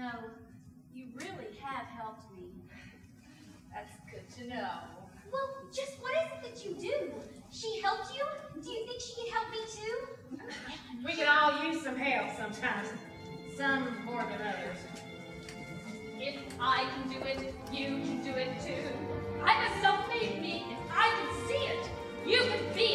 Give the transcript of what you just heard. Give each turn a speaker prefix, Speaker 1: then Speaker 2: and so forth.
Speaker 1: No, you really have helped me.
Speaker 2: That's good to know.
Speaker 3: Well, just what is it that you do? She helped you? Do you think she can help me too?
Speaker 2: We can all use some help sometimes. Some more than others.
Speaker 4: If I can do it, you can do it too. I'm a self-made me, and I can see it. You can be